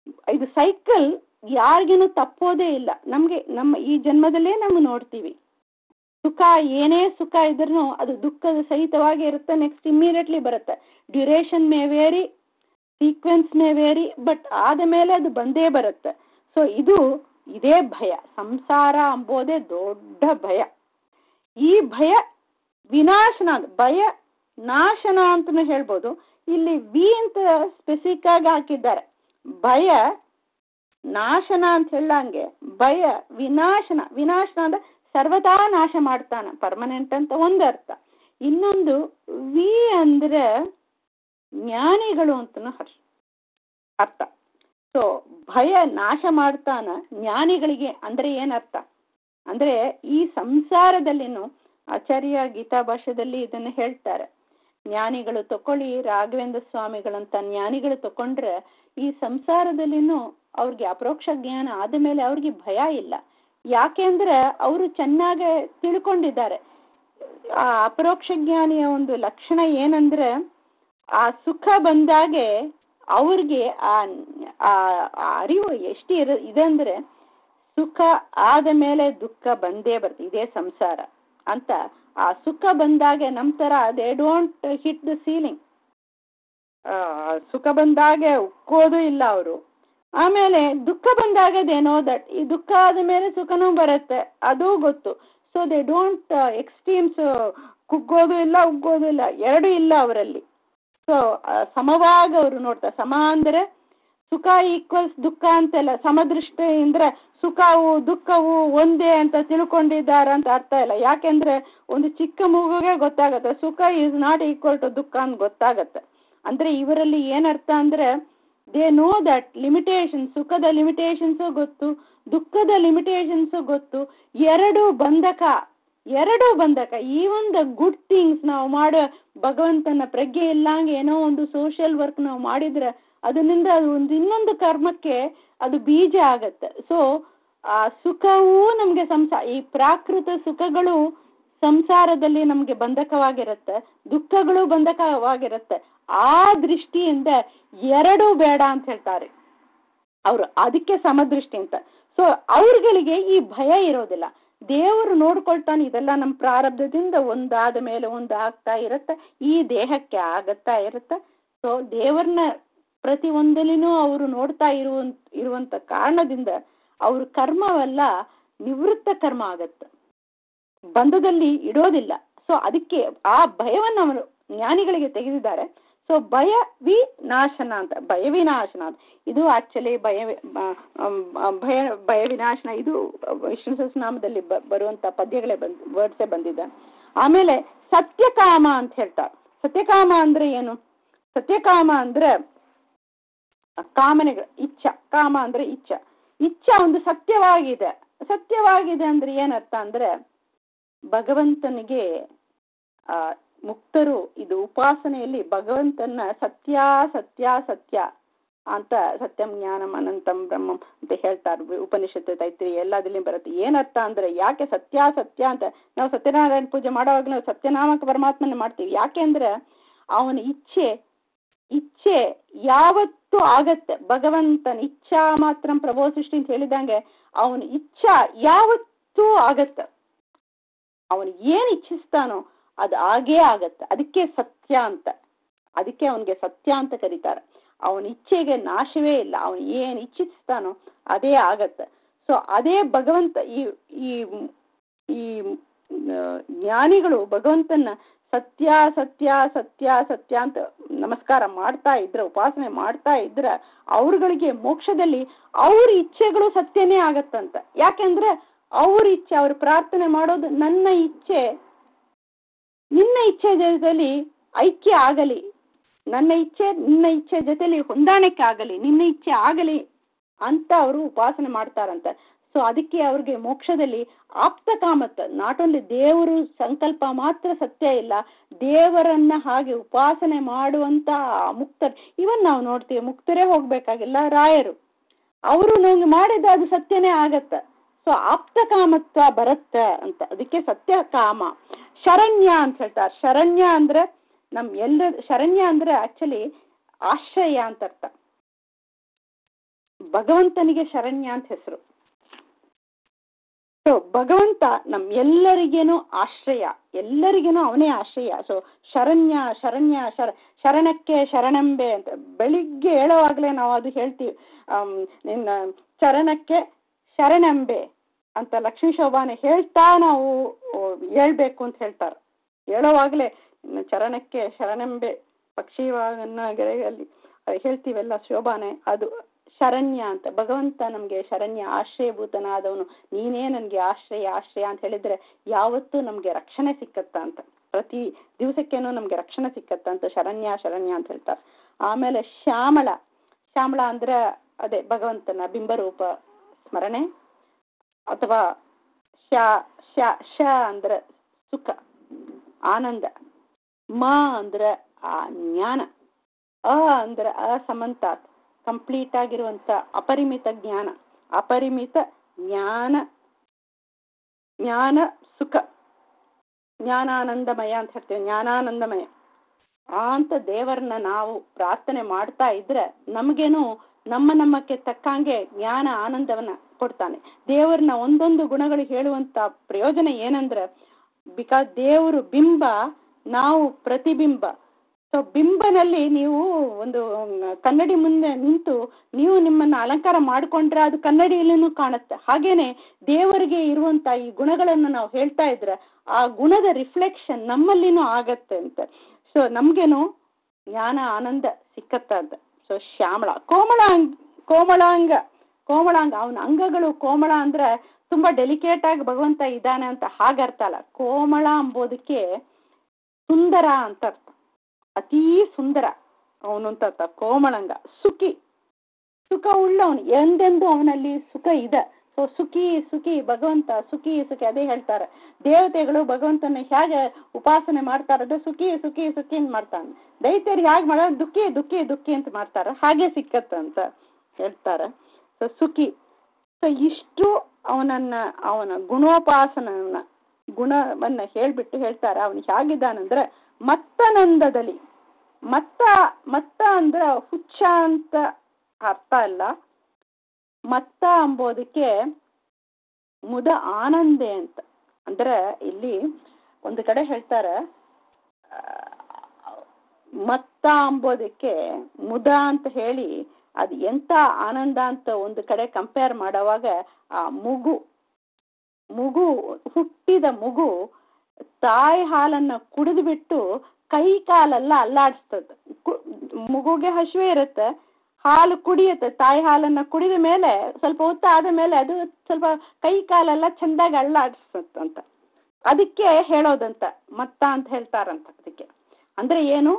ಇದು ಸೈಕಲ್ ಯಾರಿಗೇನು ತಪ್ಪೋದೇ ಇಲ್ಲ. ನಮಗೆ ನಮ್ಮ ಈ ಜನ್ಮದಲ್ಲೇ ನಾವು ನೋಡ್ತೀವಿ, ಸುಖ ಏನೇ ಸುಖ ಇದ್ರೂ ಅದು ದುಃಖದ ಸಹಿತವಾಗಿ ಇರುತ್ತೆ, ನೆಕ್ಸ್ಟ್ ಇಮ್ಮಿಡಿಯೇಟ್ಲಿ ಬರುತ್ತೆ. Duration may vary, sequence may vary, but ಆದ ಮೇಲೆ ಅದು ಬಂದೇ ಬರುತ್ತೆ. ಸೊ ಇದು ಇದೇ ಭಯ, ಸಂಸಾರ ಅಂಬೋದೇ ದೊಡ್ಡ ಭಯ. ಈ ಭಯ ವಿನಾಶನ, ಭಯ ನಾಶನ ಅಂತಲೂ ಹೇಳ್ಬೋದು. ಇಲ್ಲಿ ವಿ ಅಂತ ಸ್ಪೆಸಿಫಿಕ್ ಆಗಿ ಹಾಕಿದ್ದಾರೆ. ಭಯ ನಾಶನ ಅಂತ ಹೇಳಂಗೆ ಭಯ ವಿನಾಶನ. ವಿನಾಶನ ಅಂದ್ರೆ ಸರ್ವತಾ ನಾಶ ಮಾಡ್ತಾನೆ, ಪರ್ಮನೆಂಟ್ ಅಂತ ಒಂದು ಅರ್ಥ. ಇನ್ನೊಂದು ವಿ ಅಂದ್ರೆ ಜ್ಞಾನಿಗಳು ಅಂತನೂ ಅರ್ಥ. ಸೊ ಭಯ ನಾಶ ಮಾಡ್ತಾನ ಜ್ಞಾನಿಗಳಿಗೆ ಅಂದ್ರೆ ಏನರ್ಥ ಅಂದ್ರೆ ಈ ಸಂಸಾರದಲ್ಲಿನೂ ಆಚಾರ್ಯ ಗೀತಾ ಭಾಷ್ಯದಲ್ಲಿ ಇದನ್ನು ಹೇಳ್ತಾರೆ. ಜ್ಞಾನಿಗಳು ತಕೊಳ್ಳಿ, ರಾಘವೇಂದ್ರ ಸ್ವಾಮಿಗಳಂತ ಜ್ಞಾನಿಗಳು ತಕೊಂಡ್ರೆ ಈ ಸಂಸಾರದಲ್ಲಿನೂ ಅವ್ರಿಗೆ ಅಪರೋಕ್ಷ ಜ್ಞಾನ ಆದಮೇಲೆ ಅವ್ರಿಗೆ ಭಯ ಇಲ್ಲ. ಯಾಕೆಂದ್ರೆ ಅವರು ಚೆನ್ನಾಗಿ ತಿಳ್ಕೊಂಡಿದ್ದಾರೆ. ಆ ಅಪರೋಕ್ಷ ಜ್ಞಾನಿಯ ಒಂದು ಲಕ್ಷಣ ಏನಂದ್ರೆ ಆ ಸುಖ ಬಂದಾಗೆ ಅವ್ರಿಗೆ ಆ ಅರಿವು ಎಷ್ಟು ಇರ ಇದೆ ಅಂದ್ರೆ ಸುಖ ಆದ ಮೇಲೆ ದುಃಖ ಬಂದೇ ಬರ್ತದೆ, ಇದೇ ಸಂಸಾರ ಅಂತ. ಆ ಸುಖ ಬಂದಾಗೆ ನಮ್ಮ ತರ they don't hit the ceiling. ಸುಖ ಬಂದಾಗೆ ಉಕ್ಕೋದು ಇಲ್ಲ ಅವರು. ಆಮೇಲೆ ದುಃಖ ಬಂದಾಗ ದೇ ನೋ ದಟ್ ಈ ದುಃಖ ಆದ ಮೇಲೆ ಸುಖನೂ ಬರುತ್ತೆ, ಅದೂ ಗೊತ್ತು. ಸೊ ದೇ ಡೋಂಟ್ ಎಕ್ಸ್ಟ್ರೀಮ್ಸ್, ಕುಗ್ಗೋದು ಇಲ್ಲ ಉಗ್ಗೋದು ಇಲ್ಲ, ಎರಡು ಇಲ್ಲ ಅವರಲ್ಲಿ. ಸೊ ಸಮವಾಗಿ ಅವರು ನೋಡ್ತಾರೆ. ಸಮ ಅಂದರೆ ಸುಖ ಈಕ್ವಲ್ಸ್ ದುಃಖ ಅಂತೆಲ್ಲ, ಸಮದೃಷ್ಟಿ ಅಂದ್ರೆ ಸುಖವು ದುಃಖವು ಒಂದೇ ಅಂತ ತಿಳ್ಕೊಂಡಿದ್ದಾರೆ ಅಂತ ಅರ್ಥ ಇಲ್ಲ. ಯಾಕೆಂದ್ರೆ ಒಂದು ಚಿಕ್ಕ ಮಗುಗೆ ಗೊತ್ತಾಗತ್ತೆ ಸುಖ ಈಸ್ ನಾಟ್ ಈಕ್ವಲ್ ಟು ದುಃಖ ಅಂತ ಗೊತ್ತಾಗತ್ತೆ. ಅಂದ್ರೆ ಇವರಲ್ಲಿ ಏನರ್ಥ ಅಂದ್ರೆ ದೇ ನೋ ದಟ್ ಲಿಮಿಟೇಷನ್, ಸುಖದ ಲಿಮಿಟೇಷನ್ಸು ಗೊತ್ತು, ದುಃಖದ ಲಿಮಿಟೇಷನ್ಸು ಗೊತ್ತು. ಎರಡು ಬಂಧಕ, ಎರಡು ಬಂಧಕ. ಈವನ್ ದ ಗುಡ್ ಥಿಂಗ್ಸ್ ನಾವು ಮಾಡೋ ಭಗವಂತನ ಪ್ರಜ್ಞೆ ಇಲ್ಲಂಗೆ ಏನೋ ಒಂದು ಸೋಷಿಯಲ್ ವರ್ಕ್ ನಾವು ಮಾಡಿದ್ರೆ ಅದರಿಂದ ಅದು ಒಂದು ಇನ್ನೊಂದು ಕರ್ಮಕ್ಕೆ ಅದು ಬೀಜ ಆಗತ್ತೆ. ಸೊ ಆ ಸುಖವೂ ನಮಗೆ ಸಂಸಾರ, ಈ ಪ್ರಾಕೃತ ಸುಖಗಳು ಸಂಸಾರದಲ್ಲಿ ನಮಗೆ ಬಂಧಕವಾಗಿರುತ್ತೆ, ದುಃಖಗಳು ಬಂಧಕವಾಗಿರುತ್ತೆ. ಆ ದೃಷ್ಟಿಯಿಂದ ಎರಡೂ ಬೇಡ ಅಂತ ಹೇಳ್ತಾರೆ ಅವರು, ಅದಕ್ಕೆ ಸಮದೃಷ್ಟಿ ಅಂತ. ಸೊ ಅವ್ರಗಳಿಗೆ ಈ ಭಯ ಇರೋದಿಲ್ಲ. ದೇವರು ನೋಡ್ಕೊಳ್ತಾನೆ, ಇದೆಲ್ಲ ನಮ್ಮ ಪ್ರಾರಬ್ಧದಿಂದ ಒಂದಾದ ಮೇಲೆ ಒಂದು ಆಗ್ತಾ ಇರುತ್ತೆ, ಈ ದೇಹಕ್ಕೆ ಆಗತ್ತಾ ಇರುತ್ತೆ. ಸೊ ದೇವರನ್ನ ಪ್ರತಿ ಒಂದಲಿನೂ ಅವರು ನೋಡ್ತಾ ಇರುವಂತ ಇರುವಂತ ಕಾರಣದಿಂದ ಅವ್ರ ಕರ್ಮವೆಲ್ಲ ನಿವೃತ್ತ ಕರ್ಮ ಆಗತ್ತೆ, ಬಂಧದಲ್ಲಿ ಇಡೋದಿಲ್ಲ. ಸೊ ಅದಕ್ಕೆ ಆ ಭಯವನ್ನು ಅವರು ಜ್ಞಾನಿಗಳಿಗೆ ತೆಗೆದಿದ್ದಾರೆ. ಸೊ ಭಯ ವಿನಾಶನ ಅಂತ, ಭಯ ವಿನಾಶನ ಅಂತ. ಇದು ಆಕ್ಚುಲಿ ಭಯ ಭಯ ಭಯ ವಿನಾಶನ ಇದು ವಿಷ್ಣು ಸಹಸ್ರನಾಮದಲ್ಲಿ ಬರುವಂತ ಪದ್ಯಗಳೇ ಬಂದ್ ವರ್ಡ್ಸೇ ಬಂದಿದೆ. ಆಮೇಲೆ ಸತ್ಯಕಾಮ ಅಂತ ಹೇಳ್ತಾರೆ. ಸತ್ಯಕಾಮ ಅಂದ್ರೆ ಏನು? ಸತ್ಯಕಾಮ ಅಂದ್ರೆ ಕಾಮನೆಗಳು, ಇಚ್ಛಾ. ಕಾಮ ಅಂದ್ರೆ ಇಚ್ಛಾ. ಇಚ್ಛಾ ಒಂದು ಸತ್ಯವಾಗಿದೆ. ಸತ್ಯವಾಗಿದೆ ಅಂದ್ರೆ ಏನರ್ಥ ಅಂದ್ರೆ ಭಗವಂತನಿಗೆ ಆ ಮುಕ್ತರು ಇದು ಉಪಾಸನೆಯಲ್ಲಿ ಭಗವಂತನ ಸತ್ಯ ಸತ್ಯ ಸತ್ಯ ಅಂತ, ಸತ್ಯಂ ಜ್ಞಾನಂ ಅನಂತಂ ಬ್ರಹ್ಮಂ ಅಂತ ಹೇಳ್ತಾರೆ ಉಪನಿಷತ್ತು, ತೈತ್ರಿ ಎಲ್ಲದಲ್ಲಿ ಬರುತ್ತೆ. ಏನರ್ಥ ಅಂದ್ರೆ ಯಾಕೆ ಸತ್ಯ ಸತ್ಯ ಅಂತ ನಾವು ಸತ್ಯನಾರಾಯಣ ಪೂಜೆ ಮಾಡುವಾಗ ನಾವು ಸತ್ಯನಾಮಕ ಪರಮಾತ್ಮನ ಮಾಡ್ತೀವಿ. ಯಾಕೆ ಅಂದ್ರೆ ಅವನ ಇಚ್ಛೆ ಇಚ್ಛೆ ಯಾವತ್ತೂ ಆಗತ್ತೆ. ಭಗವಂತನ ಇಚ್ಛಾ ಮಾತ್ರ ಪ್ರಭೋ ಸೃಷ್ಟಿ ಅಂತ ಹೇಳಿದಂಗೆ ಅವನ ಇಚ್ಛಾ ಯಾವತ್ತೂ ಆಗತ್ತೆ. ಅವನು ಏನ್ ಇಚ್ಛಿಸ್ತಾನೋ ಅದು ಆಗೇ ಆಗತ್ತೆ. ಅದಕ್ಕೆ ಸತ್ಯ ಅಂತ, ಅದಕ್ಕೆ ಅವನಿಗೆ ಸತ್ಯ ಅಂತ ಕರೀತಾರೆ. ಅವನ ಇಚ್ಛೆಗೆ ನಾಶವೇ ಇಲ್ಲ. ಅವನು ಏನ್ ಇಚ್ಛಿಸ್ತಾನೋ ಅದೇ ಆಗತ್ತೆ. ಸೊ ಅದೇ ಭಗವಂತ. ಈ ಈ ಈ ಜ್ಞಾನಿಗಳು ಭಗವಂತನ ಸತ್ಯ ಸತ್ಯ ಸತ್ಯ ಸತ್ಯ ಅಂತ ನಮಸ್ಕಾರ ಮಾಡ್ತಾ ಇದ್ರೆ, ಉಪಾಸನೆ ಮಾಡ್ತಾ ಇದ್ರೆ ಅವ್ರಗಳಿಗೆ ಮೋಕ್ಷದಲ್ಲಿ ಅವ್ರ ಇಚ್ಛೆಗಳು ಸತ್ಯನೇ ಆಗತ್ತಂತ. ಯಾಕೆಂದ್ರೆ ಅವ್ರ ಇಚ್ಛೆ, ಅವ್ರ ಪ್ರಾರ್ಥನೆ ಮಾಡೋದು ನನ್ನ ಇಚ್ಛೆ ನಿನ್ನ ಇಚ್ಛೆ ಜೊತೆಲಿ ಐಕ್ಯ ಆಗಲಿ, ನನ್ನ ಇಚ್ಛೆ ನಿನ್ನ ಇಚ್ಛೆ ಜೊತೆಲಿ ಹೊಂದಾಣಿಕೆ ಆಗಲಿ, ನಿನ್ನ ಇಚ್ಛೆ ಆಗಲಿ ಅಂತ ಅವರು ಉಪಾಸನೆ ಮಾಡ್ತಾರಂತೆ. ಸೊ ಅದಕ್ಕೆ ಅವ್ರಿಗೆ ಮೋಕ್ಷದಲ್ಲಿ ಆಪ್ತ ಕಾಮತ್ತ, ನಾಟ್ ಓನ್ಲಿ ದೇವರು ಸಂಕಲ್ಪ ಮಾತ್ರ ಸತ್ಯ ಇಲ್ಲ, ದೇವರನ್ನ ಹಾಗೆ ಉಪಾಸನೆ ಮಾಡುವಂತ ಮುಕ್ತರು. ಇವನ್ ನಾವು ನೋಡ್ತೀವಿ, ಮುಕ್ತರೇ ಹೋಗ್ಬೇಕಾಗಿಲ್ಲ, ರಾಯರು ಅವರು ನಂಗೆ ಮಾಡಿದ ಅದು ಸತ್ಯನೇ ಆಗತ್ತ. ಸೊ ಆಪ್ತ ಕಾಮತ್ವ ಬರತ್ತ ಅಂತ, ಅದಕ್ಕೆ ಸತ್ಯ ಕಾಮ. ಶರಣ್ಯ ಅಂತ ಹೇಳ್ತಾರೆ. ಶರಣ್ಯ ಅಂದ್ರೆ ನಮ್ ಎಲ್ಲ, ಶರಣ್ಯ ಅಂದ್ರೆ ಆಕ್ಚುಲಿ ಆಶ್ರಯ ಅಂತ ಅರ್ಥ. ಭಗವಂತನಿಗೆ ಶರಣ್ಯ ಅಂತ ಹೆಸರು. ಸೊ ಭಗವಂತ ನಮ್ ಎಲ್ಲರಿಗೇನು ಆಶ್ರಯ, ಎಲ್ಲರಿಗೇನು ಅವನೇ ಆಶ್ರಯ. ಸೊ ಶರಣ್ಯ ಶರಣ್ಯ ಶರ ಶರಣಕ್ಕೆ ಶರಣಂಬೆ ಅಂತ ಬೆಳಿಗ್ಗೆ ಹೇಳೋವಾಗ್ಲೇ ನಾವು ಅದು ಹೇಳ್ತೀವಿ. ನಿನ್ನ ಚರಣಕ್ಕೆ ಶರಣಂಬೆ ಅಂತ ಲಕ್ಷ್ಮೀ ಶೋಭಾನೆ ಹೇಳ್ತಾ ನಾವು ಹೇಳ್ಬೇಕು ಅಂತ ಹೇಳ್ತಾರೆ. ಹೇಳೋವಾಗ್ಲೇ ನಿನ್ನ ಚರಣಕ್ಕೆ ಶರಣಂಬೆ ಪಕ್ಷಿವಾಗನ್ನ ಗೆರೆಯಲ್ಲಿ ಹೇಳ್ತೀವೆಲ್ಲ ಶೋಭಾನೆ, ಅದು ಶರಣ್ಯ ಅಂತ. ಭಗವಂತ ನಮ್ಗೆ ಶರಣ್ಯ, ಆಶ್ರಯಭೂತನಾದವನು. ನೀನೇ ನನ್ಗೆ ಆಶ್ರಯ ಆಶ್ರಯ ಅಂತ ಹೇಳಿದ್ರೆ ಯಾವತ್ತೂ ನಮ್ಗೆ ರಕ್ಷಣೆ ಸಿಕ್ಕತ್ತ ಅಂತ, ಪ್ರತಿ ದಿವಸಕ್ಕೇನೋ ನಮ್ಗೆ ರಕ್ಷಣೆ ಸಿಕ್ಕತ್ತ ಅಂತ ಶರಣ್ಯ ಶರಣ್ಯ ಅಂತ ಹೇಳ್ತಾರೆ. ಆಮೇಲೆ ಶ್ಯಾಮಳ, ಶ್ಯಾಮಳ ಅಂದ್ರೆ ಅದೇ ಭಗವಂತನ ಬಿಂಬರೂಪ ಸ್ಮರಣೆ, ಅಥವಾ ಶ ಶ ಶ ಅಂದ್ರೆ ಸುಖ ಆನಂದ, ಮ ಅಂದ್ರೆ ಆ ಜ್ಞಾನ, ಅ ಅಂದ್ರೆ ಅಸಮಂತ ಕಂಪ್ಲೀಟ್ ಆಗಿರುವಂತ ಅಪರಿಮಿತ ಜ್ಞಾನ, ಅಪರಿಮಿತ ಜ್ಞಾನ ಜ್ಞಾನ ಸುಖ, ಜ್ಞಾನಾನಂದಮಯ ಅಂತ ಹೇಳ್ತೇವೆ. ಜ್ಞಾನಾನಂದಮಯ ಅಂತ ದೇವರನ್ನ ನಾವು ಪ್ರಾರ್ಥನೆ ಮಾಡ್ತಾ ಇದ್ರೆ ನಮಗೇನು ನಮ್ಮ ನಮ್ಮಕ್ಕೆ ತಕ್ಕಂಗೆ ಜ್ಞಾನ ಆನಂದವನ್ನ ಕೊಡ್ತಾನೆ. ದೇವರನ್ನ ಒಂದೊಂದು ಗುಣಗಳು ಹೇಳುವಂತ ಪ್ರಯೋಜನ ಏನಂದ್ರೆ, ಬಿಕಾಸ್ ದೇವರು ಬಿಂಬ, ನಾವು ಪ್ರತಿಬಿಂಬ. ಸೊ ಬಿಂಬನಲ್ಲಿ ನೀವು ಒಂದು ಕನ್ನಡಿ ಮುಂದೆ ನಿಂತು ನೀವು ನಿಮ್ಮನ್ನ ಅಲಂಕಾರ ಮಾಡಿಕೊಂಡ್ರೆ ಅದು ಕನ್ನಡಿಯಲ್ಲೂ ಕಾಣುತ್ತೆ. ಹಾಗೇನೆ ದೇವರಿಗೆ ಇರುವಂತ ಈ ಗುಣಗಳನ್ನು ನಾವು ಹೇಳ್ತಾ ಇದ್ರೆ ಆ ಗುಣದ ರಿಫ್ಲೆಕ್ಷನ್ ನಮ್ಮಲ್ಲಿನೂ ಆಗತ್ತೆ ಅಂತ. ಸೊ ನಮ್ಗೇನು ಜ್ಞಾನ ಆನಂದ ಸಿಕ್ಕತ್ತ ಅಂತ. ಸೊ ಶ್ಯಾಮಳ, ಕೋಮಳಾಂಗ ಕೋಮಳಾಂಗ ಕೋಮಳಾಂಗ ಅವನ ಅಂಗಗಳು ಕೋಮಳ ಅಂದ್ರೆ ತುಂಬಾ ಡೆಲಿಕೇಟ್ ಆಗಿ ಭಗವಂತ ಇದ್ದಾನೆ ಅಂತ ಹಾಗರ್ಥ ಅಲ್ಲ. ಕೋಮಳ ಅಂಬೋದಕ್ಕೆ ಸುಂದರ ಅಂತ ಅರ್ಥ, ಅತೀ ಸುಂದರ ಅವನು ಅಂತ ಅರ್ಥ. ಕೋಮಳಂಗ ಸುಖಿ, ಸುಖ ಉಳ್ಳವನು, ಎಂದೆಂದು ಅವನಲ್ಲಿ ಸುಖ ಇದೆ. ಸೊ ಸುಖಿ ಸುಖಿ ಭಗವಂತ ಸುಖಿ ಸುಖಿ, ಅದೇ ಹೇಳ್ತಾರೆ ದೇವತೆಗಳು ಭಗವಂತನ ಹೇಗೆ ಉಪಾಸನೆ ಮಾಡ್ತಾರದು ಸುಖಿ ಸುಖಿ ಸುಖಿ ಅಂತ ಮಾಡ್ತಾನೆ. ದೈತ್ಯರು ಹೇಗೆ ಮಾಡೋದು ದುಃಖಿ ದುಃಖಿ ದುಃಖಿ ಅಂತ ಮಾಡ್ತಾರ, ಹಾಗೆ ಸಿಕ್ಕತ್ತ ಅಂತ ಹೇಳ್ತಾರೆ. ಸೊ ಸುಖಿ. ಸೊ ಇಷ್ಟು ಅವನನ್ನ ಅವನ ಗುಣೋಪಾಸನ ಗುಣವನ್ನ ಹೇಳ್ಬಿಟ್ಟು ಹೇಳ್ತಾರೆ ಅವನು ಹೇಗಿದ್ದಾನಂದ್ರೆ ಮತ್ತನಂದದಲ್ಲಿ. ಮತ್ತ ಮತ್ತ ಅಂದ್ರ ಹುಚ್ಚ ಅಂತ ಅರ್ಥ ಅಲ್ಲ. ಮತ್ತ ಅಂಬೋದಕ್ಕೆ ಮುದ ಆನಂದೆ ಅಂತ. ಅಂದ್ರೆ ಇಲ್ಲಿ ಒಂದು ಕಡೆ ಹೇಳ್ತಾರೆ ಮತ್ತ ಅಂಬೋದಕ್ಕೆ ಮುದ ಅಂತ ಹೇಳಿ ಅದು ಎಂತ ಆನಂದ ಅಂತ ಒಂದು ಕಡೆ ಕಂಪೇರ್ ಮಾಡುವಾಗ ಆ ಮಗು ಮಗು ಹುಟ್ಟಿದ ಮಗು ತಾಯಿ ಹಾಲನ್ನ ಕುಡಿದು ಬಿಟ್ಟು ಕೈ ಕಾಲೆಲ್ಲ ಅಲ್ಲಾಡಿಸ್ತದೆ. ಮಗುಗೆ ಹಸಿವೆ ಇರುತ್ತೆ, ಹಾಲು ಕುಡಿಯುತ್ತೆ, ತಾಯಿ ಹಾಲನ್ನ ಕುಡಿದ ಮೇಲೆ ಸ್ವಲ್ಪ ಹೊತ್ತು ಆದ ಮೇಲೆ ಅದು ಸ್ವಲ್ಪ ಕೈ ಕಾಲೆಲ್ಲ ಚೆಂದಾಗಿ ಅಲ್ಲಾಡಿಸ್ತಂತ. ಅದಕ್ಕೆ ಹೇಳೋದಂತ ಮತ್ತ ಅಂತ ಹೇಳ್ತಾರಂತ. ಅದಕ್ಕೆ ಅಂದ್ರೆ ಏನು,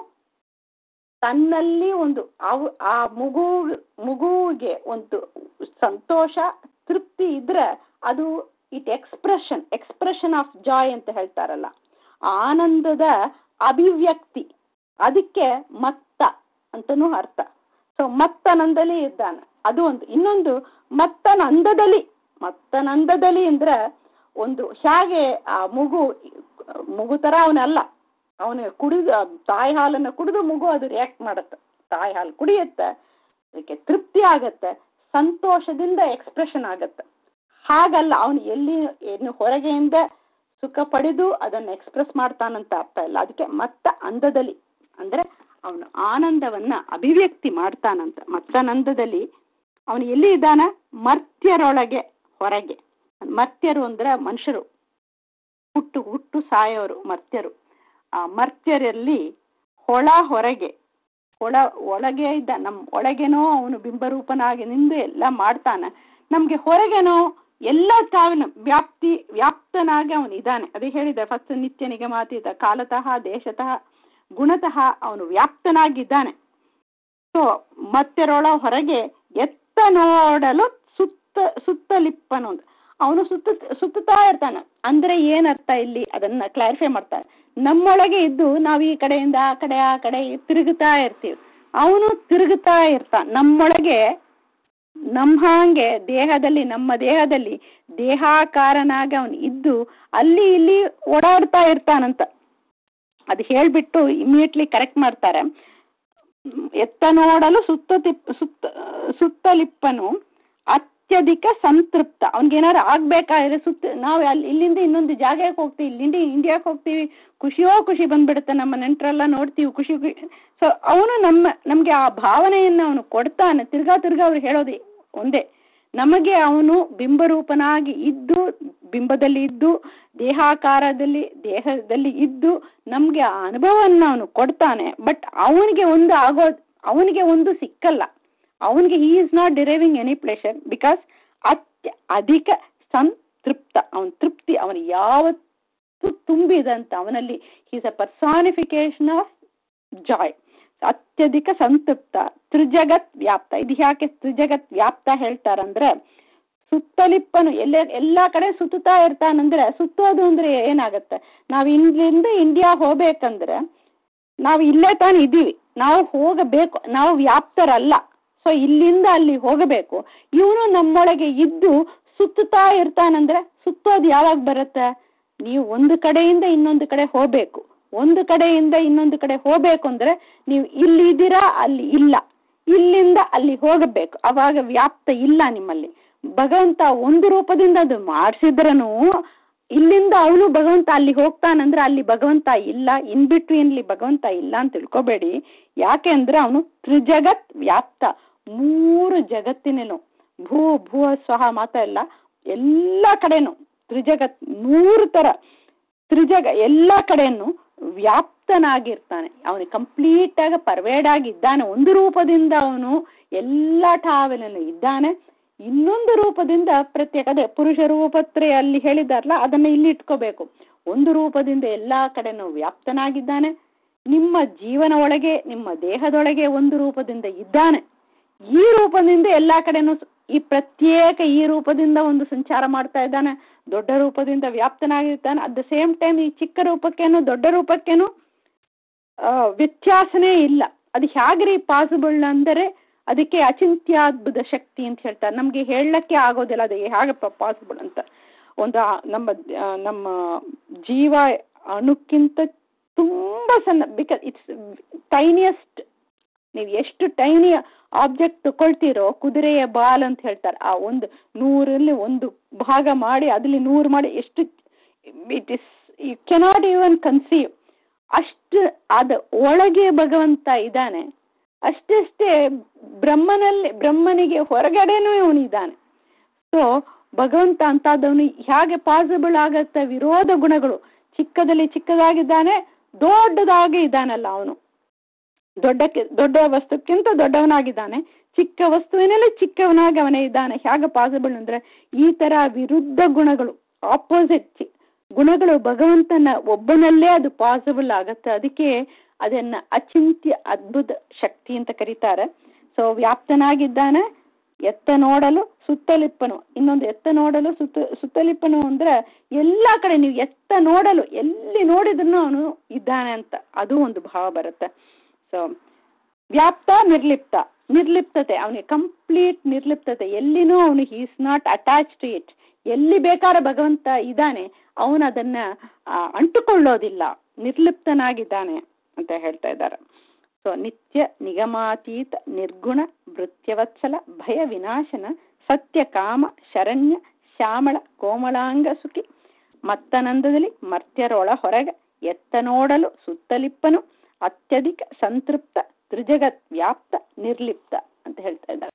ತನ್ನಲ್ಲಿ ಒಂದು ಅವು ಆ ಮಗು ಮಗುವಿಗೆ ಒಂದು ಸಂತೋಷ ತೃಪ್ತಿ ಇದ್ರೆ ಅದು it expression expression of joy ಅಂತ ಹೇಳ್ತಾರಲ್ಲ, ಆನಂದದ ಅಭಿವ್ಯಕ್ತಿ. ಅದಕ್ಕೆ ಮತ್ತ ಅಂತನೂ ಅರ್ಥ. ಸೊ ಮತ್ತನಂದಲಿ ಇದ್ದಾನೆ, ಅದು ಒಂದು. ಇನ್ನೊಂದು ಮತ್ತನಂದದಲ್ಲಿ, ಮತ್ತನಂದದಲ್ಲಿ ಅಂದ್ರೆ ಒಂದು ಹೇಗೆ ಆ ಮಗು ಮಗು ತರ ಅವನಲ್ಲ, ಅವನು ಕುಡಿದು ತಾಯಿ ಹಾಲನ್ನು ಕುಡಿದು ಮಗು ಅದು ರಿಯಾಕ್ಟ್ ಮಾಡುತ್ತೆ, ತಾಯಿ ಹಾಲು ಕುಡಿಯುತ್ತೆ, ಅದಕ್ಕೆ ತೃಪ್ತಿ ಆಗತ್ತೆ, ಸಂತೋಷದಿಂದ ಎಕ್ಸ್ಪ್ರೆಷನ್ ಆಗತ್ತೆ. ಹಾಗಲ್ಲ ಅವನು ಎಲ್ಲಿ ಏನು ಹೊರಗೆಯಿಂದ ಸುಖ ಪಡೆದು ಅದನ್ನು ಎಕ್ಸ್ಪ್ರೆಸ್ ಮಾಡ್ತಾನಂತ ಅರ್ಥ ಇಲ್ಲ. ಅದಕ್ಕೆ ಮತ್ತ ಅಂದದಲ್ಲಿ ಅಂದ್ರೆ ಅವನು ಆನಂದವನ್ನ ಅಭಿವ್ಯಕ್ತಿ ಮಾಡ್ತಾನಂತ. ಮತ್ತನಂದದಲ್ಲಿ ಅವನು ಎಲ್ಲಿ ಇದ್ದಾನ, ಮರ್ತ್ಯರೊಳಗೆ ಹೊರಗೆ. ಮರ್ತ್ಯರು ಅಂದ್ರೆ ಮನುಷ್ಯರು, ಹುಟ್ಟು ಹುಟ್ಟು ಸಾಯೋರು ಮರ್ತ್ಯರು. ಆ ಮರ್ತ್ಯರಲ್ಲಿ ಹೊಳ ಹೊರಗೆ, ಒಳ ಒಳಗೆ ಇದ್ದ ನಮ್ಮ ಒಳಗೇನೋ ಅವನು ಬಿಂಬರೂಪನಾಗಿ ನಿಂದು ಎಲ್ಲ ಮಾಡ್ತಾನೆ, ನಮ್ಗೆ ಹೊರಗೇನೋ ಎಲ್ಲ ಕಾವಿನ ವ್ಯಾಪ್ತಿ ವ್ಯಾಪ್ತನಾಗಿ ಅವನು ಇದ್ದಾನೆ. ಅದೇ ಹೇಳಿದೆ ಫಸ್ಟ್ ನಿತ್ಯ ನಿಗಮಾತೀತ, ಕಾಲತಃ ದೇಶತಃ ಗುಣತಃ ಅವನು ವ್ಯಾಪ್ತನಾಗಿದ್ದಾನೆ. ಸೊ ಮತ್ತೆರೊಳ ಹೊರಗೆ ಎತ್ತ ನೋಡಲು ಸುತ್ತ ಸುತ್ತಲಿಪ್ಪನು, ಅವನು ಸುತ್ತ ಸುತ್ತುತ್ತಾ ಇರ್ತಾನೆ. ಅಂದ್ರೆ ಏನರ್ಥ ಇಲ್ಲಿ ಅದನ್ನ ಕ್ಲಾರಿಫೈ ಮಾಡ್ತಾನೆ. ನಮ್ಮೊಳಗೆ ಇದ್ದು ನಾವು ಈ ಕಡೆಯಿಂದ ಆ ಕಡೆ ಆ ಕಡೆ ತಿರುಗುತ್ತಾ ಇರ್ತೀವಿ, ಅವನು ತಿರುಗುತ್ತಾ ಇರ್ತಾನೆ ನಮ್ಮೊಳಗೆ. ನಮ್ಮ ಹಾಗೆ ದೇಹದಲ್ಲಿ, ನಮ್ಮ ದೇಹದಲ್ಲಿ ದೇಹಾಕಾರನಾಗಿ ಅವನು ಇದ್ದು ಅಲ್ಲಿ ಇಲ್ಲಿ ಓಡಾಡ್ತಾ ಇರ್ತಾನಂತ. ಅದು ಹೇಳ್ಬಿಟ್ಟು ಇಮಿಡಿಯೇಟ್ಲಿ ಕರೆಕ್ಟ್ ಮಾಡ್ತಾರೆ. ಎತ್ತ ನೋಡಲು ಸುತ್ತ ತಿಪ್ ಸುತ್ತ ಸುತ್ತಲಿಪ್ಪನು ಅತ್ಯಧಿಕ ಸಂತೃಪ್ತ. ಅವ್ನಿಗೇನಾರು ಆಗ್ಬೇಕಾದ್ರೆ ಸುತ್ತ ನಾವು ಅಲ್ಲಿ ಇಲ್ಲಿಂದ ಇನ್ನೊಂದು ಜಾಗಕ್ಕೆ ಹೋಗ್ತೀವಿ, ಇಲ್ಲಿಂದ ಇಂಡಿಯಾಕ್ಕೆ ಹೋಗ್ತೀವಿ, ಖುಷಿಯೋ ಖುಷಿ ಬಂದ್ಬಿಡುತ್ತೆ, ನಮ್ಮ ನೆಂಟರೆಲ್ಲ ನೋಡ್ತೀವಿ, ಖುಷಿ ಖುಷಿ. ಸೊ ಅವನು ನಮ್ಮ ನಮಗೆ ಆ ಭಾವನೆಯನ್ನು ಅವನು ಕೊಡ್ತಾನೆ. ತಿರ್ಗಾ ತಿರ್ಗಾ ಅವ್ರು ಹೇಳೋದು ಒಂದೇ, ನಮಗೆ ಅವನು ಬಿಂಬರೂಪನಾಗಿ ಇದ್ದು, ಬಿಂಬದಲ್ಲಿ ಇದ್ದು, ದೇಹಾಕಾರದಲ್ಲಿ ದೇಹದಲ್ಲಿ ಇದ್ದು ನಮಗೆ ಆ ಅನುಭವವನ್ನು ಅವನು ಕೊಡ್ತಾನೆ. ಬಟ್ ಅವನಿಗೆ ಒಂದು ಆಗೋ ಅವನಿಗೆ ಒಂದು ಸಿಕ್ಕಲ್ಲ. ಅವನಿಗೆ he is not deriving any pleasure because ಅತ್ಯ ಅಧಿಕ ಸಂತೃಪ್ತ. ಅವನ ತೃಪ್ತಿ ಅವನು ಯಾವತ್ತೂ ತುಂಬಿದಂತ, ಅವನಲ್ಲಿ is a personification of joy. ಅತ್ಯಧಿಕ ಸಂತೃಪ್ತ, ತ್ರಿಜಗತ್ ವ್ಯಾಪ್ತ. ಇದು ಯಾಕೆ ತ್ರಿಜಗತ್ ವ್ಯಾಪ್ತ ಹೇಳ್ತಾರಂದ್ರೆ, ಸುತ್ತಲಿಪ್ಪನು ಎಲ್ಲ ಎಲ್ಲಾ ಕಡೆ ಸುತ್ತುತ್ತಾ ಇರ್ತಾನಂದ್ರೆ, ಸುತ್ತೋದು ಅಂದ್ರೆ ಏನಾಗತ್ತೆ, ನಾವು ಇಲ್ಲಿಂದ ಇಂಡಿಯಾ ಹೋಗ್ಬೇಕಂದ್ರೆ ನಾವು ಇಲ್ಲೇ ತಾನು ಇದ್ದೀವಿ, ನಾವು ಹೋಗಬೇಕು, ನಾವು ವ್ಯಾಪ್ತರಲ್ಲ. ಸೊ ಇಲ್ಲಿಂದ ಅಲ್ಲಿ ಹೋಗಬೇಕು. ಇವನು ನಮ್ಮೊಳಗೆ ಇದ್ದು ಸುತ್ತುತ್ತಾ ಇರ್ತಾನಂದ್ರೆ, ಸುತ್ತೋದು ಯಾವಾಗ ಬರುತ್ತೆ, ನೀವು ಒಂದು ಕಡೆಯಿಂದ ಇನ್ನೊಂದು ಕಡೆ ಹೋಗ್ಬೇಕು. ಒಂದು ಕಡೆಯಿಂದ ಇನ್ನೊಂದು ಕಡೆ ಹೋಗ್ಬೇಕು ಅಂದ್ರೆ ನೀವು ಇಲ್ಲಿದ್ದೀರಾ, ಅಲ್ಲಿ ಇಲ್ಲ, ಇಲ್ಲಿಂದ ಅಲ್ಲಿ ಹೋಗಬೇಕು, ಅವಾಗ ವ್ಯಾಪ್ತ ಇಲ್ಲ ನಿಮ್ಮಲ್ಲಿ. ಭಗವಂತ ಒಂದು ರೂಪದಿಂದ ಅದು ಮಾಡಿಸಿದ್ರನು ಇಲ್ಲಿಂದ ಅವನು ಭಗವಂತ ಅಲ್ಲಿ ಹೋಗ್ತಾನಂದ್ರೆ ಅಲ್ಲಿ ಭಗವಂತ ಇಲ್ಲ, ಇನ್ ಬಿಟ್ವೀನ್ಲಿ ಭಗವಂತ ಇಲ್ಲ ಅಂತ ತಿಳ್ಕೊಬೇಡಿ. ಯಾಕೆ ಅಂದ್ರೆ ಅವನು ತ್ರಿಜಗತ್ ವ್ಯಾಪ್ತ. ಮೂರು ಜಗತ್ತಿನೇನು, ಭೂ ಭೂ ಸ್ವಹ ಮಾತ್ರ ಇಲ್ಲ, ಎಲ್ಲ ಕಡೆನು ತ್ರಿಜಗತ್, ಮೂರು ತರ ತ್ರಿಜಗ ಎಲ್ಲ ಕಡೆಯನ್ನು ವ್ಯಾಪ್ತನಾಗಿರ್ತಾನೆ. ಅವನಿಗೆ ಕಂಪ್ಲೀಟ್ ಆಗಿ ಪರ್ವೇಡ್ ಆಗಿದ್ದಾನೆ. ಒಂದು ರೂಪದಿಂದ ಅವನು ಎಲ್ಲ ಠಾವಲನ್ನು ಇದ್ದಾನೆ, ಇನ್ನೊಂದು ರೂಪದಿಂದ ಪ್ರತ್ಯೇಕ, ಅದೇ ಪುರುಷ ರೂಪತ್ರಯ ಅಲ್ಲಿ ಹೇಳಿದಾರಲ್ಲ, ಅದನ್ನ ಇಲ್ಲಿ ಇಟ್ಕೋಬೇಕು. ಒಂದು ರೂಪದಿಂದ ಎಲ್ಲಾ ಕಡೆನೂ ವ್ಯಾಪ್ತನಾಗಿದ್ದಾನೆ. ನಿಮ್ಮ ಜೀವನ ಒಳಗೆ, ನಿಮ್ಮ ದೇಹದೊಳಗೆ ಒಂದು ರೂಪದಿಂದ ಇದ್ದಾನೆ. ಈ ರೂಪದಿಂದ ಎಲ್ಲಾ ಕಡೆನೂ, ಈ ಪ್ರತ್ಯೇಕ ಈ ರೂಪದಿಂದ ಒಂದು ಸಂಚಾರ ಮಾಡ್ತಾ ಇದ್ದಾನೆ. ದೊಡ್ಡ ರೂಪದಿಂದ ವ್ಯಾಪ್ತನಾಗಿರ್ತಾನೆ. ಅಟ್ ದ ಸೇಮ್ ಟೈಮ್ ಈ ಚಿಕ್ಕ ರೂಪಕ್ಕೇನು ದೊಡ್ಡ ರೂಪಕ್ಕೇನು ವ್ಯತ್ಯಾಸನೇ ಇಲ್ಲ. ಅದು ಹೇಗ್ರಿ ಪಾಸಿಬಲ್ ಅಂದರೆ, ಅದಕ್ಕೆ ಅಚಿಂತ್ಯಾದ್ಭುತ ಶಕ್ತಿ ಅಂತ ಹೇಳ್ತಾರೆ. ನಮ್ಗೆ ಹೇಳಕ್ಕೆ ಆಗೋದಿಲ್ಲ ಅದು ಹೇಗಪ್ಪ ಪಾಸಿಬಲ್ ಅಂತ. ಒಂದು ನಮ್ಮ ನಮ್ಮ ಜೀವ ಅಣುಕ್ಕಿಂತ ತುಂಬಾ ಸಣ್ಣ, ಬಿಕಾಸ್ ಇಟ್ಸ್ ಟೈನಿಯಸ್ಟ್. ನೀವು ಎಷ್ಟು ಟೈನಿ ಆಬ್ಜೆಕ್ಟ್ ತಗೊಳ್ತೀರೋ, ಕುದುರೆಯ ಬಾಲ್ ಅಂತ ಹೇಳ್ತಾರೆ, ಆ ಒಂದು ನೂರಲ್ಲಿ ಒಂದು ಭಾಗ ಮಾಡಿ ಅದ್ರಲ್ಲಿ ನೂರು ಮಾಡಿ, ಎಷ್ಟು it is you cannot even conceive. ಅಷ್ಟು ಅದ ಒಳಗೆ ಭಗವಂತ ಇದ್ದಾನೆ. ಅಷ್ಟಷ್ಟೇ ಬ್ರಹ್ಮನಲ್ಲಿ, ಬ್ರಹ್ಮನಿಗೆ ಹೊರಗಡೆನೂ ಇವನಿದ್ದಾನೆ. ಸೊ ಭಗವಂತ ಅಂತಾದವನು ಹೇಗೆ ಪಾಸಿಬಲ್ ಆಗತ್ತೆ? ವಿರೋಧ ಗುಣಗಳು, ಚಿಕ್ಕದಲ್ಲಿ ಚಿಕ್ಕದಾಗಿದ್ದಾನೆ, ದೊಡ್ಡದಾಗಿ ಇದ್ದಾನಲ್ಲ ಅವನು, ದೊಡ್ಡಕ್ಕೆ ದೊಡ್ಡ ವಸ್ತುಕ್ಕಿಂತ ದೊಡ್ಡವನಾಗಿದ್ದಾನೆ, ಚಿಕ್ಕ ವಸ್ತುವಿನಲ್ಲಿ ಚಿಕ್ಕವನಾಗಿ ಅವನೇ ಇದ್ದಾನೆ. ಹೇಗೆ ಪಾಸಿಬಲ್ ಅಂದ್ರೆ, ಈ ತರ ವಿರುದ್ಧ ಗುಣಗಳು, ಆಪೋಸಿಟ್ ಗುಣಗಳು ಭಗವಂತನ ಒಬ್ಬನಲ್ಲೇ ಅದು ಪಾಸಿಬಲ್ ಆಗತ್ತೆ. ಅದಕ್ಕೆ ಅದನ್ನ ಅಚಿಂತ್ಯ ಅದ್ಭುತ ಶಕ್ತಿ ಅಂತ ಕರೀತಾರೆ. ಸೊ ವ್ಯಾಪ್ತನಾಗಿದ್ದಾನೆ. ಎತ್ತ ನೋಡಲು ಸುತ್ತಲಿಪ್ಪನು, ಇನ್ನೊಂದು ಎತ್ತ ನೋಡಲು ಸುತ್ತ ಸುತ್ತಲಿಪ್ಪನು ಅಂದ್ರೆ ಎಲ್ಲಾ ಕಡೆ ನೀವು ಎತ್ತ ನೋಡಲು ಎಲ್ಲಿ ನೋಡಿದ್ರು ಅವನು ಇದ್ದಾನೆ ಅಂತ, ಅದು ಒಂದು ಭಾವ ಬರುತ್ತೆ. ಸೊ ವ್ಯಾಪ್ತ, ನಿರ್ಲಿಪ್ತ, ನಿರ್ಲಿಪ್ತತೆ, ಅವನಿಗೆ ಕಂಪ್ಲೀಟ್ ನಿರ್ಲಿಪ್ತತೆ. ಎಲ್ಲಿನೂ ಅವನು he is not attach to it. ಎಲ್ಲಿ ಬೇಕಾದ್ರೆ ಭಗವಂತ ಇದ್ದಾನೆ, ಅವನು ಅದನ್ನ ಅಂಟುಕೊಳ್ಳೋದಿಲ್ಲ, ನಿರ್ಲಿಪ್ತನಾಗಿದ್ದಾನೆ ಅಂತ ಹೇಳ್ತಾ ಇದ್ದಾರೆ. ಸೊ ನಿತ್ಯ ನಿಗಮಾತೀತ ನಿರ್ಗುಣ ಭೃತ್ಯವತ್ಸಲ ಭಯ ವಿನಾಶನ ಸತ್ಯ ಕಾಮ ಶರಣ್ಯ ಶ್ಯಾಮಳ ಕೋಮಲಾಂಗ ಸುಖಿ ಮತ್ತನಂದದಲ್ಲಿ ಮರ್ತ್ಯರೊಳ ಹೊರಗ ಎತ್ತ ನೋಡಲು ಸುತ್ತಲಿಪ್ಪನು ಅತ್ಯಧಿಕ ಸಂತೃಪ್ತ ತ್ರಿಜಗತ್ ವ್ಯಾಪ್ತ ನಿರ್ಲಿಪ್ತ ಅಂತ ಹೇಳ್ತಾ ಇದ್ದಾರೆ.